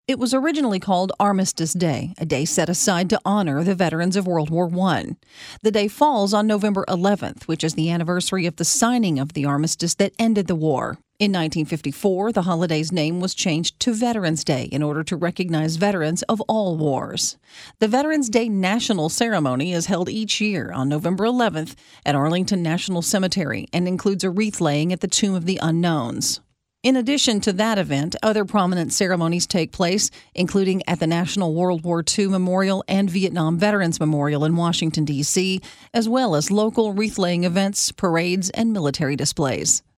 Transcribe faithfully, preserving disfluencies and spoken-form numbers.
It was originally called Armistice Day, a day set aside to honor the veterans of World War One. The day falls on November eleventh, which is the anniversary of the signing of the armistice that ended the war. In nineteen fifty-four, the holiday's name was changed to Veterans Day in order to recognize veterans of all wars. The Veterans Day National Ceremony is held each year on November eleventh at Arlington National Cemetery and includes a wreath laying at the Tomb of the Unknowns. In addition to that event, other prominent ceremonies take place, including at the National World War Two Memorial and Vietnam Veterans Memorial in Washington, D C, as well as local wreath-laying events, parades, and military displays.